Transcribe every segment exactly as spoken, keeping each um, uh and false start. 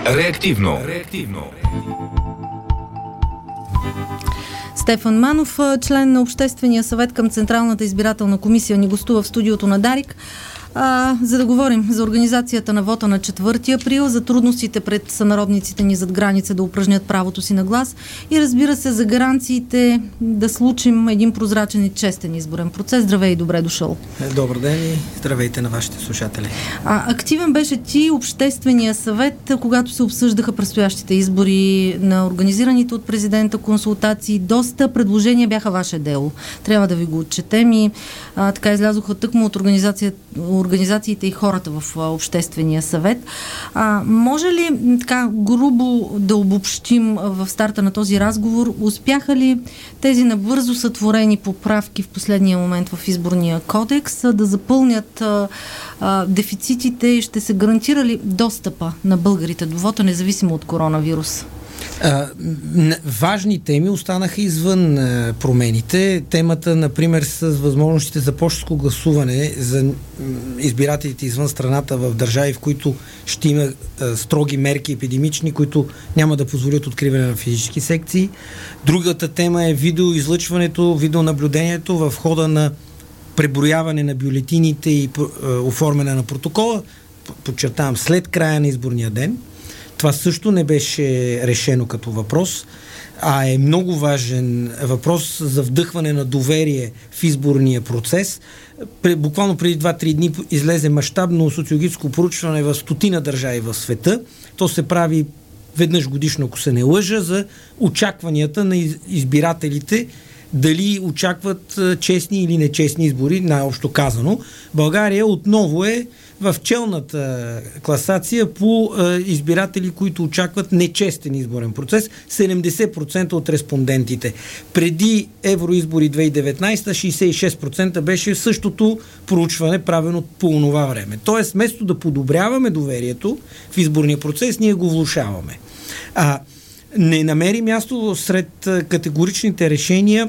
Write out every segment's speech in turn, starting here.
Реактивно. Реактивно. Стефан Манов, член на Обществения съвет към Централната избирателна комисия, ни гостува в студиото на Дарик, а, за да говорим за организацията на вота на четвърти април, за трудностите пред сънародниците ни зад граница да упражнят правото си на глас и, разбира се, за гаранциите да случим един прозрачен и честен изборен процес. Здравей и добре дошъл. Добър ден и здравейте на вашите слушатели. А, активен беше ти Обществения съвет, когато се обсъждаха предстоящите избори на организираните от президента консултации. Доста предложения бяха ваше дело. Трябва да ви го отчетем и а, така излязоха тъкмо от организацията организациите и хората в Обществения съвет. А, може ли така грубо да обобщим в старта на този разговор, успяха ли тези набързо сътворени поправки в последния момент в изборния кодекс да запълнят а, а, дефицитите и ще се гарантира ли достъпа на българите до вота, независимо от коронавирус? А, важни теми останаха извън а, промените. Темата, например, с възможностите за пощенско гласуване за избирателите извън страната в държави, в които ще има а, строги мерки епидемични, които няма да позволят откриване на физически секции. Другата тема е видеоизлъчването, видеонаблюдението в хода на преброяване на бюлетините и а, оформяне на протокола. Подчертавам, след края на изборния ден. Това също не беше решено като въпрос, а е много важен въпрос за вдъхване на доверие в изборния процес. Буквално преди два-три дни излезе мащабно социологическо проучване в стотина държави в света. То се прави веднъж годишно, ако се не лъжа, за очакванията на избирателите, дали очакват честни или нечестни избори, най-общо казано. България отново е в челната класация по избиратели, които очакват нечестен изборен процес. седемдесет процента от респондентите. Преди евроизбори две хиляди и деветнадесета шейсет и шест процента беше същото проучване, правено по онова време. Тоест, вместо да подобряваме доверието в изборния процес, ние го влошаваме. А не намери място сред категоричните решения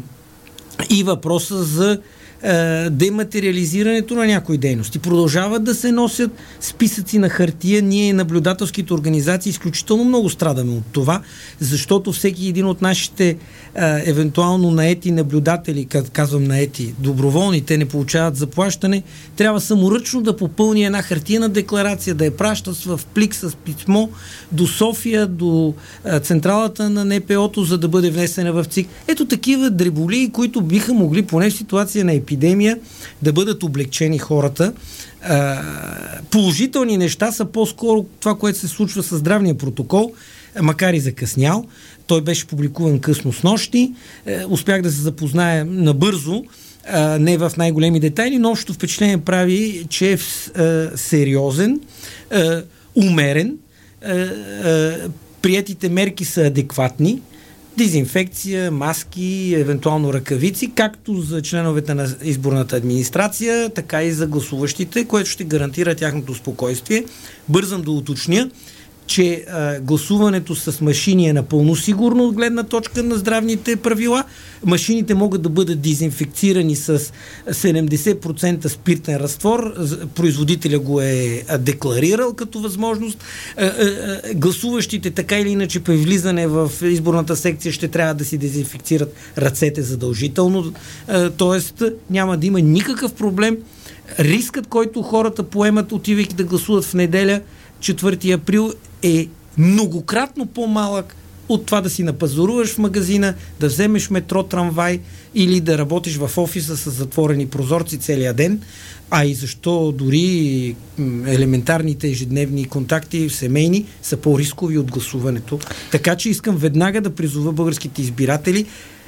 и въпроса за е, дематериализирането на някои дейности. Продължават да се носят списъци на хартия. Ние, наблюдателските организации, изключително много страдаме от това, защото всеки един от нашите е, евентуално наети наблюдатели, казвам наети, доброволни, те не получават заплащане, трябва саморъчно да попълни една хартиена декларация, да я праща в плик с писмо до София, до е, централата на Н П О-то, за да бъде внесена в ЦИК. Ето такива дреболии, които биха могли поне в ситуация на епидемия да бъдат облегчени хората. А, положителни неща са по-скоро това, което се случва със здравния протокол, макар и закъснял. Той беше публикуван късно снощи. Е, успях да се запозная набързо, а, не в най-големи детайли, но общото впечатление прави, че е а, сериозен, а, умерен, а, а, приетите мерки са адекватни. Дезинфекция, маски, евентуално ръкавици, както за членовете на изборната администрация, така и за гласуващите, което ще гарантира тяхното спокойствие. Бързам да уточня, че а, гласуването с машини е напълно сигурно от гледна точка на здравните правила. Машините могат да бъдат дезинфекцирани с седемдесет процента спиртен разтвор. Производителя го е декларирал като възможност. А, а, а, гласуващите така или иначе при влизане в изборната секция ще трябва да си дезинфекцират ръцете задължително. А, тоест няма да има никакъв проблем. Рискът, който хората поемат, отивайки да гласуват в неделя, четвърти април, е многократно по-малък от това да си напазаруваш в магазина, да вземеш метро, трамвай или да работиш в офиса с затворени прозорци целия ден, а и защо дори елементарните ежедневни контакти семейни са по-рискови от гласуването. Така че искам веднага да призова българските избиратели.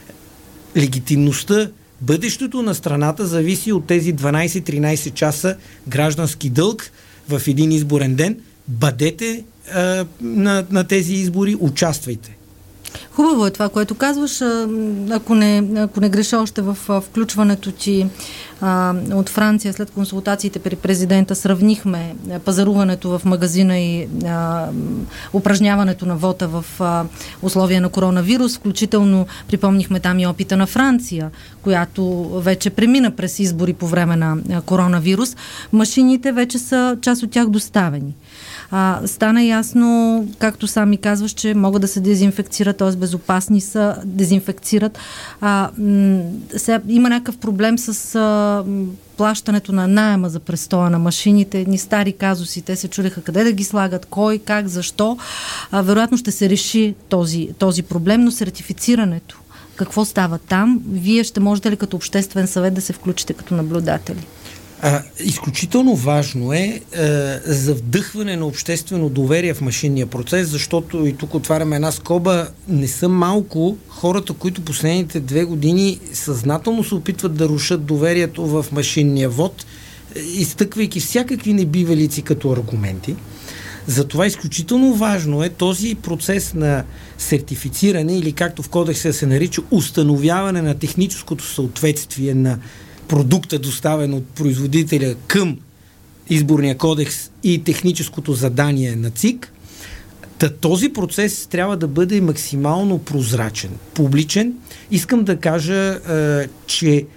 Легитимността, бъдещето на страната зависи от тези дванадесет-тринадесет часа граждански дълг в един изборен ден. Бъдете а, на, на тези избори, участвайте. Хубаво е това, което казваш. Ако не, ако не греша още в включването ти а, от Франция след консултациите при президента сравнихме пазаруването в магазина и а, упражняването на вота в а, условия на коронавирус. Включително припомнихме там и опита на Франция, която вече премина през избори по време на а, коронавирус. Машините вече са част от тях доставени. А, стана ясно, както сами казваш, че могат да се дезинфекцират, т.е. безопасни са, дезинфекцират. А, м- сега има някакъв проблем с а, плащането на наема за престоя на машините. Едни стари казуси, те се чудеха къде да ги слагат, кой, как, защо. А, вероятно ще се реши този, този проблем, но сертифицирането, какво става там? Вие ще можете ли като обществен съвет да се включите като наблюдатели? А, изключително важно е, е за вдъхване на обществено доверие в машинния процес, защото и тук отваряме една скоба, не са малко хората, които последните две години съзнателно се опитват да рушат доверието в машинния вод, изтъквайки всякакви небивалици като аргументи. Затова изключително важно е този процес на сертифициране или както в кодекса се нарича установяване на техническото съответствие на продукта, доставен от производителя към изборния кодекс и техническото задание на ЦИК, та този процес трябва да бъде максимално прозрачен, публичен. Искам да кажа, е, че е,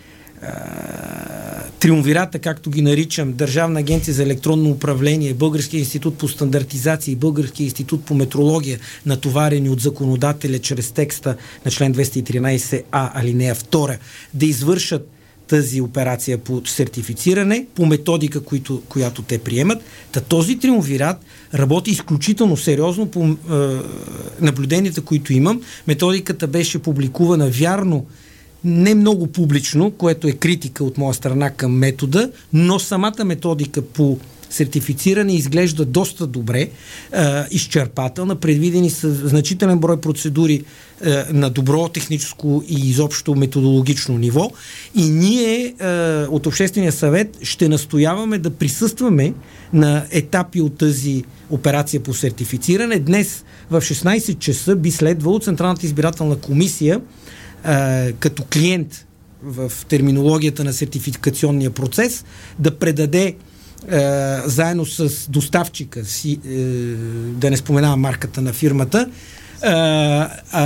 триумвирата, както ги наричам, Държавна агенция за електронно управление, Българския институт по стандартизация и Българския институт по метрология, натоварени от законодателя чрез текста на член двеста и тринайсет а, алинея втора, да извършат тази операция по сертифициране, по методика, които, която те приемат. Та този триумвират работи изключително сериозно по е, наблюденията, които имам. Методиката беше публикувана вярно не много публично, което е критика от моя страна към метода, но самата методика по сертифициране изглежда доста добре, е, изчерпателна, предвидени са значителен брой процедури е, на добро техническо и изобщо методологично ниво и ние е, от Обществения съвет ще настояваме да присъстваме на етапи от тази операция по сертифициране. Днес в шестнайсет часа би следвало Централната избирателна комисия е, като клиент в терминологията на сертификационния процес да предаде Uh, заедно с доставчика си, uh, да не споменавам марката на фирмата, uh,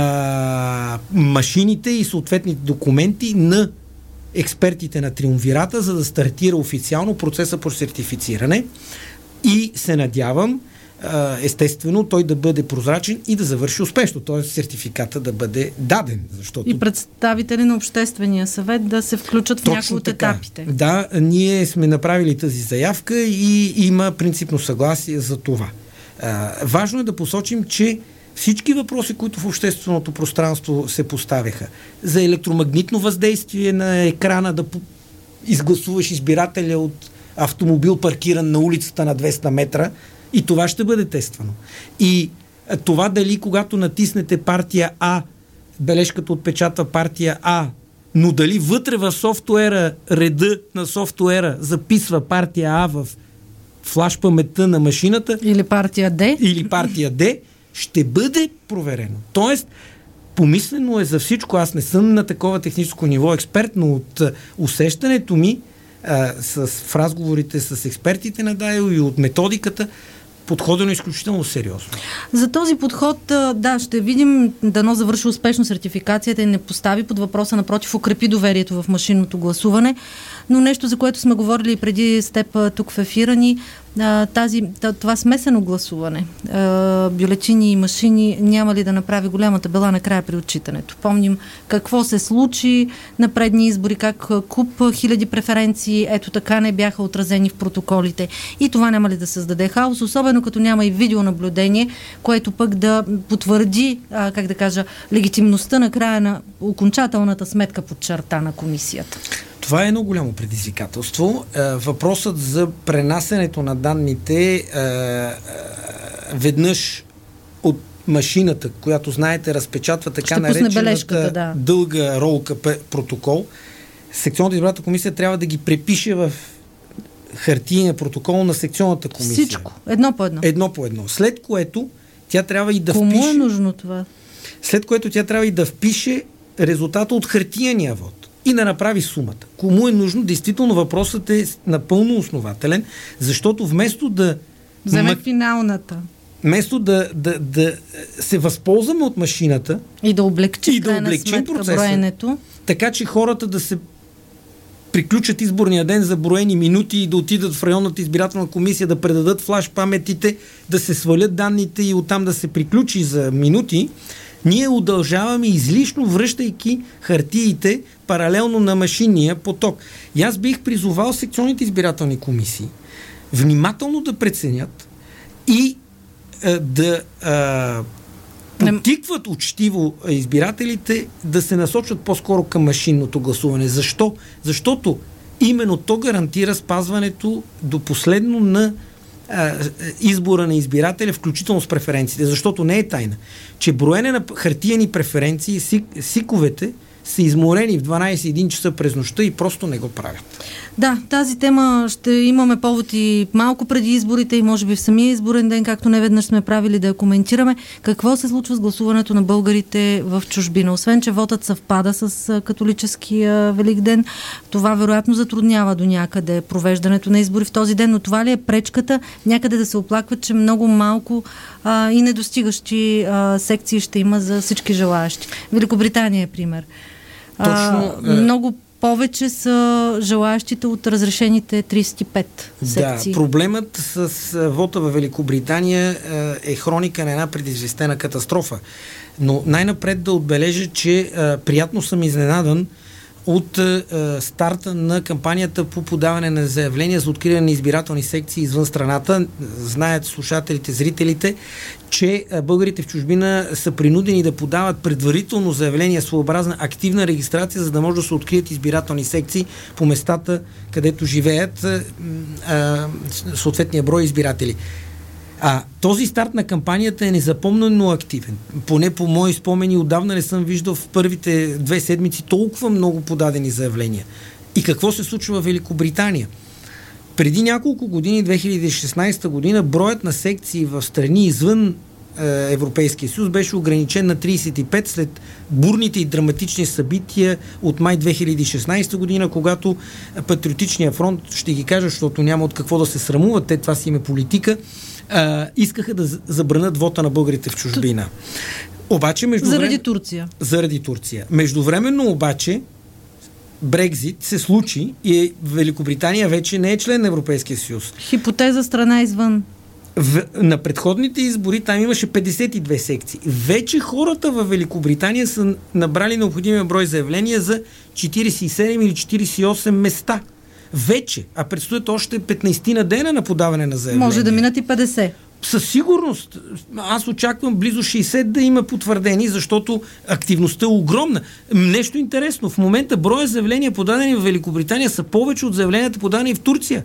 uh, машините и съответните документи на експертите на триумвирата, за да стартира официално процеса по сертифициране и се надявам естествено той да бъде прозрачен и да завърши успешно, т.е. сертификата да бъде даден. Защото... И представители на Обществения съвет да се включат в Точно някои от така. етапите. Да, ние сме направили тази заявка и има принципно съгласие за това. А, важно е да посочим, че всички въпроси, които в общественото пространство се поставяха, за електромагнитно въздействие на екрана, да изгласуваш избирателя от автомобил паркиран на улицата на двеста метра, и това ще бъде тествано. И това дали когато натиснете партия А, бележката отпечатва партия А, но дали вътре в софтуера, реда на софтуера записва партия А в флаш паметта на машината или партия Д, или партия Д, ще бъде проверено. Тоест, помислено е за всичко. Аз не съм на такова техническо ниво експерт, но от усещането ми а, с, в разговорите с експертите на ДАИО и от методиката, подходено изключително сериозно. За този подход, да, ще видим, дано завърши успешно сертификацията и не постави под въпроса, напротив, укрепи доверието в машинното гласуване. Но нещо, за което сме говорили преди с теб тук в ефира ни, тази, това смесено гласуване, бюлетини и машини, няма ли да направи голяма табела накрая при отчитането? Помним какво се случи на предни избори, как куп хиляди преференции, ето така не бяха отразени в протоколите. И това няма ли да създаде хаос, особено като няма и видеонаблюдение, което пък да потвърди, как да кажа, легитимността на края на окончателната сметка под черта на комисията. Това е едно голямо предизвикателство. Въпросът за пренасенето на данните веднъж от машината, която, знаете, разпечатва така наречената да. дълга ролка протокол, секционната избирателна комисия трябва да ги препише в хартиения протокол на секционната комисия. Всичко. Едно по едно. Едно по едно. След което тя трябва и да Кому впише... е нужно това? След което тя трябва и да впише резултата от хартияния вод. и да направи сумата. Кому е нужно? Действително въпросът е напълно основателен, защото вместо да вземе м- финалната. Вместо да, да, да се възползваме от машината и да облегчим, и да облегчим процеса, броенето, така че хората да се приключат изборния ден за броени минути и да отидат в районната избирателна комисия, да предадат флаш паметите, да се свалят данните и оттам да се приключи за минути, ние удължаваме излишно, връщайки хартиите паралелно на машинния поток. И аз бих призовал секционните избирателни комисии внимателно да преценят и а, да а, подтикват учтиво избирателите да се насочат по-скоро към машинното гласуване. Защо? Защото именно то гарантира спазването до последно на а, избора на избирателя, включително с преференциите. Защото не е тайна, че броене на хартияни преференции, сик, сиковете са изморени в дванайсет и един часа през нощта и просто не го правят. Да, тази тема ще имаме повод и малко преди изборите и може би в самия изборен ден, както неведнъж сме правили, да я коментираме. Какво се случва с гласуването на българите в чужбина? Освен, че вотът съвпада с католическия Великден, това вероятно затруднява до някъде провеждането на избори в този ден, но това ли е пречката някъде да се оплакват, че много малко а, и недостигащи а, секции ще има за всички желаящи? Великобритания е пример. Точно, а, много повече са желаящите от разрешените трийсет и пет секции. Да, проблемът с, с вота във Великобритания е, е хроника на една предизвестена катастрофа. Но най-напред да отбележа, че е, приятно съм изненадан от е, старта на кампанията по подаване на заявления за откриване на избирателни секции извън страната. Знаят слушателите, зрителите, че е, българите в чужбина са принудени да подават предварително заявление, своеобразна активна регистрация, за да може да се открият избирателни секции по местата, където живеят е, е, съответния брой избиратели. А този старт на кампанията е незапомнено активен. Поне по мои спомени отдавна не съм виждал в първите две седмици толкова много подадени заявления. И какво се случва в Великобритания? Преди няколко години, две хиляди и шестнайсета година, броят на секции в страни извън е, Европейския съюз беше ограничен на трийсет и пет след бурните и драматични събития от май две хиляди и шестнайсета година, когато Патриотичния фронт, ще ги кажа, защото няма от какво да се срамуват, те това си има политика, Uh, искаха да забранят вота на българите в чужбина. Обаче, между заради време... Турция. Заради Турция. Междувременно обаче Брекзит се случи и Великобритания вече не е член на Европейския съюз. Хипотеза страна извън. В, на предходните избори там имаше петдесет и две секции. Вече хората в Великобритания са набрали необходимия брой заявления за четирийсет и седем или четирийсет и осем места. Вече, а предстоят още петнайсет на дена на подаване на заявление. Може да минат и петдесет. Със сигурност. Аз очаквам близо шейсет да има потвърдени, защото активността е огромна. Нещо интересно. В момента броя заявления подадени в Великобритания са повече от заявленията подадени в Турция.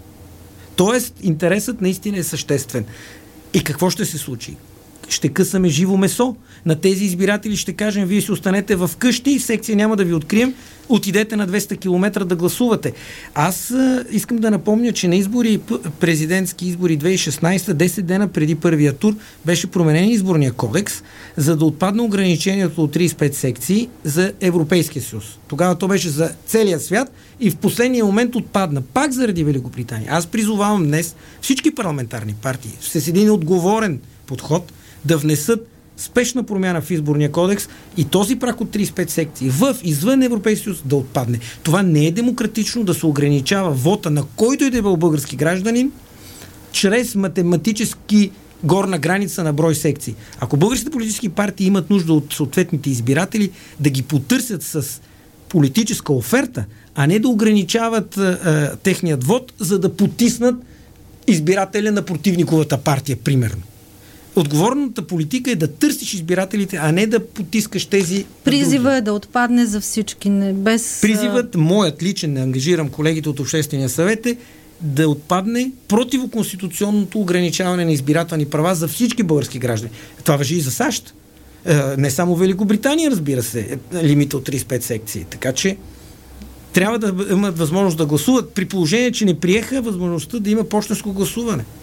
Тоест, интересът наистина е съществен. И какво ще се случи? Ще късаме живо месо. На тези избиратели ще кажем, вие си останете в къщи, секция няма да ви открием, отидете на двеста километра да гласувате. Аз а, искам да напомня, че на избори, президентски избори две хиляди и шестнайсета, десет дена преди първия тур, беше променен изборния кодекс, за да отпадне ограничението от трийсет и пет секции за Европейския съюз. Тогава то беше за целия свят и в последния момент отпадна. Пак заради Великобритания. Аз призовавам днес всички парламентарни партии с един отговорен подход да внесат спешна промяна в изборния кодекс и този праг от трийсет и пет секции в извън Европейския съюз да отпадне. Това не е демократично да се ограничава вота на който и да е бил български гражданин чрез математически горна граница на брой секции. Ако българските политически партии имат нужда от съответните избиратели, да ги потърсят с политическа оферта, а не да ограничават а, техният вод, за да потиснат избирателя на противниковата партия, примерно. Отговорната политика е да търсиш избирателите, а не да потискаш тези... Призива е да отпадне за всички, не без... Призивът, моят личен, не ангажирам колегите от Обществения съвет, е да отпадне противоконституционното ограничаване на избирателни права за всички български граждани. Това важи и за САЩ. Не само Великобритания, разбира се, лимита от трийсет и пет секции. Така че трябва да имат възможност да гласуват, при положение, че не приеха възможността да има почтенско гласуване.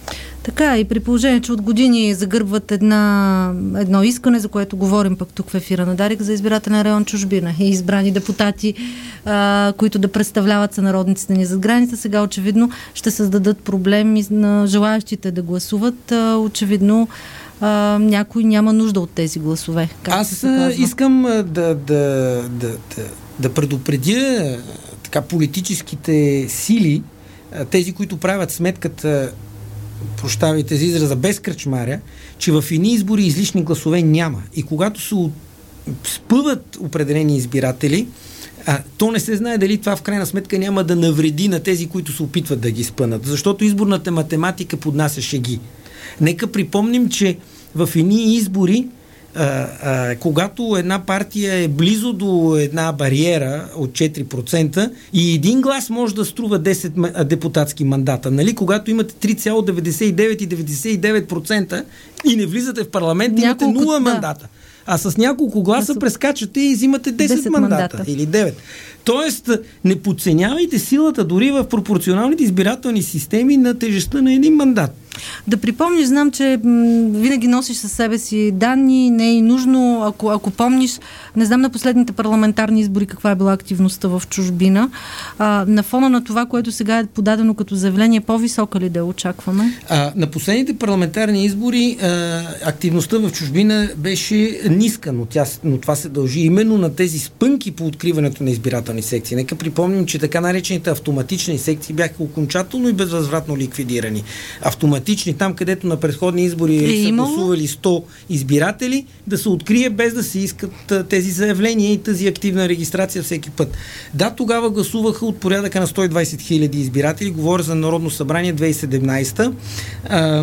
Така, и при положение, че от години загърбват една, едно искане, за което говорим пък тук в ефира на Дарик, за избирателен район чужбина и избрани депутати, а, които да представляват сънародниците ни зад граница, сега очевидно ще създадат проблеми на желаящите да гласуват. А, очевидно а, някой няма нужда от тези гласове. Аз искам да, да, да, да, да предупредя така политическите сили, тези, които правят сметката, прощавайте за израза, без кръчмаря, че в едни избори излишни гласове няма. И когато се спъват определени избиратели, а, то не се знае дали това в крайна сметка няма да навреди на тези, които се опитват да ги спънат. Защото изборната математика поднася шеги. Нека припомним, че в едни избори, а, а, когато една партия е близо до една бариера от четири процента и един глас може да струва десет депутатски мандата, нали? Когато имате три цяло деветдесет и девет и деветдесет и девет процента и не влизате в парламент, имате нула да. мандата. А с няколко гласа да прескачате и взимате десет, десет мандата, мандата или девет. Тоест, не подценявайте силата дори в пропорционалните избирателни системи на тежестта на един мандат. Да припомниш, знам, че м- винаги носиш със себе си данни, не е и нужно, ако, ако помниш, не знам на последните парламентарни избори каква е била активността в чужбина. А, на фона на това, което сега е подадено като заявление, по-висока ли да очакваме? А, на последните парламентарни избори а, активността в чужбина беше ниска, но, тя, но това се дължи именно на тези спънки по откриването на избирателни секции. Нека припомним, че така наречените автоматични секции бяха окончателно и безвъзвратно ликвидирани. Автоматични, там където на предходни избори е са имало? гласували сто избиратели, да се открие без да се искат а, тези заявления и тази активна регистрация всеки път. Да, тогава гласуваха от порядъка на сто и двадесет хиляди избиратели, говоря за Народно събрание две хиляди и седемнадесета. А,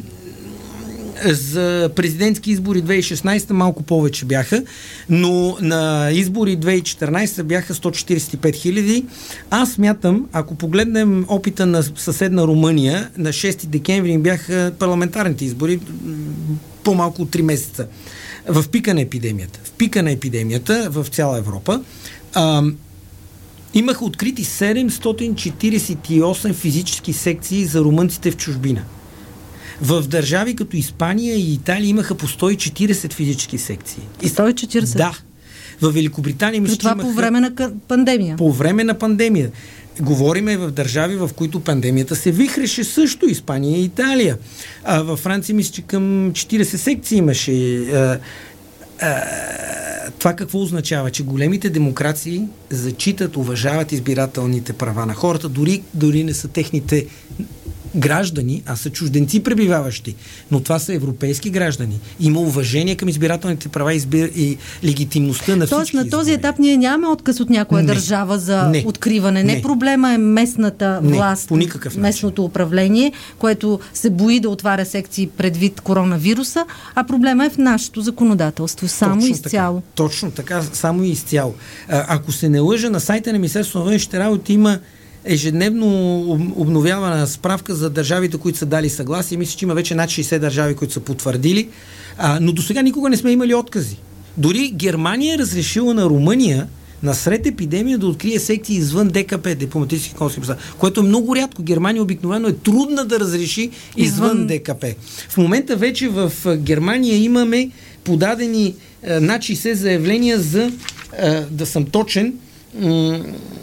за президентски избори две хиляди и шестнадесета малко повече бяха, но на избори две хиляди и четиринадесета бяха сто четиридесет и пет хиляди. Аз смятам, ако погледнем опита на съседна Румъния, на шести декември им бяха парламентарните избори, по-малко от три месеца. В пика на епидемията. В пика на епидемията в цяла Европа а, имаха открити седемстотин четиридесет и осем физически секции за румънците в чужбина. В държави като Испания и Италия имаха по сто и четиридесет физически секции. сто и четиридесет? Да. В Великобритания мисля, това имаха... по време на пандемия? По време на пандемия. Говориме в държави, в които пандемията се вихреше също. Испания и Италия. А във Франция мисля, че към четиридесет секции имаше. А, а, това какво означава? Че големите демокрации зачитат, уважават избирателните права на хората, дори, дори не са техните граждани, а са чужденци пребиваващи, но това са европейски граждани. Има уважение към избирателните права и, избир... и легитимността на всички. Тоест на този избори. етап ние нямаме отказ от някоя не. държава за не. откриване. Не, не проблема е местната не. власт, по никакъв местното управление, което се бои да отваря секции предвид коронавируса, а проблема е в нашето законодателство. Само Точно изцяло. Така. Точно така, само и изцяло. А, ако се не лъжа, на сайта на Министерството на външните работи има ежедневно обновявана справка за държавите, които са дали съгласие. Мисля, че има вече над шейсет държави, които са потвърдили. А, но до сега никога не сме имали откази. Дори Германия е разрешила на Румъния насред епидемия да открие секции извън ДКП, дипломатически консулства, което е много рядко. Германия обикновено е трудна да разреши извън, извън ДКП. В момента вече в Германия имаме подадени а, над шейсет заявления за, а, да съм точен, м-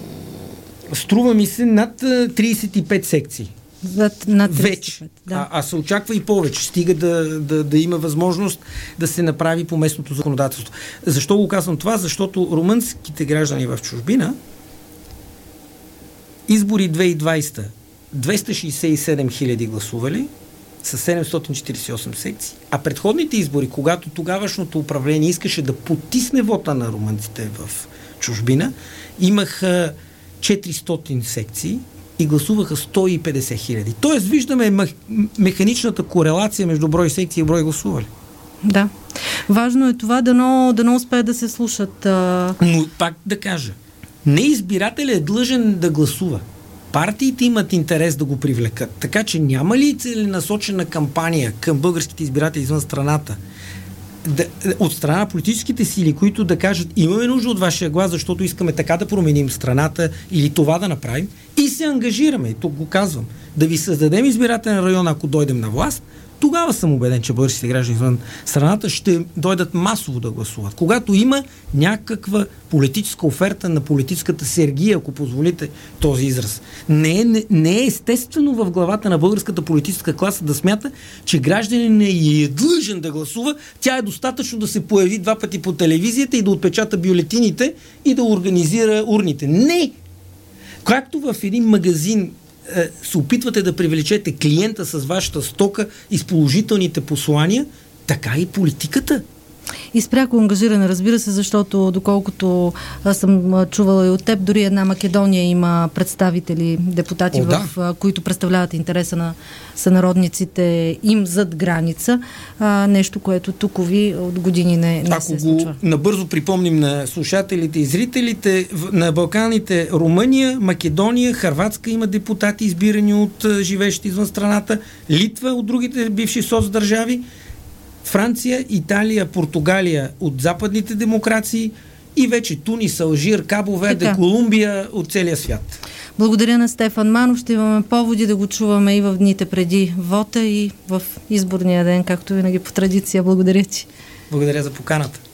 струва ми се над тридесет и пет секции. Над, над тридесет и пет, вече. Да. А, а се очаква и повече. Стига да, да, да има възможност да се направи по местното законодателство. Защо го казвам това? Защото румънските граждани в чужбина избори две хиляди и двадесета двеста шейсет и седем хиляди гласували с седемстотин четиридесет и осем секции, а предходните избори, когато тогавашното управление искаше да потисне вота на румънците в чужбина, имаха четиристотин секции и гласуваха сто и петдесет хиляди. Тоест виждаме механичната корелация между брой секции и брой гласували. Да. Важно е това дано, дано успеят да се слушат. А... Но пак да кажа, не избирателят е длъжен да гласува. Партиите имат интерес да го привлекат. Така че няма ли целенасочена кампания към българските избиратели извън страната да, от страна на политическите сили, които да кажат, имаме нужда от вашия глас, защото искаме така да променим страната или това да направим, и се ангажираме, и тук го казвам, да ви създадем избирателен район, ако дойдем на власт, тогава съм убеден, че българските граждани извън страната ще дойдат масово да гласуват. Когато има някаква политическа оферта на политическата сергия, ако позволите този израз. Не е, не, не е естествено в главата на българската политическа класа да смята, че гражданин не е длъжен да гласува. Тя е достатъчно да се появи два пъти по телевизията и да отпечата бюлетините и да организира урните. Не! Както в един магазин се опитвате да привлечете клиента с вашата стока и с положителните послания, така и политиката. И с пряко ангажиране, разбира се, защото доколкото аз съм чувала и от теб, дори една Македония има представители, депутати, О, да. в които представляват интереса на сънародниците им зад граница. А, нещо, което тукови от години не, не Ако се случва. Ако го набързо припомним на слушателите и зрителите, на Балканите Румъния, Македония, Хърватска има депутати, избирани от живеещи извън страната, Литва от другите бивши соцдържави, Франция, Италия, Португалия от западните демокрации и вече Тунис, Алжир, Кабо Верде, Колумбия от целия свят. Благодаря на Стефан Манов. Ще имаме поводи да го чуваме и в дните преди вота, и в изборния ден, както винаги по традиция. Благодаря ти. Благодаря за поканата.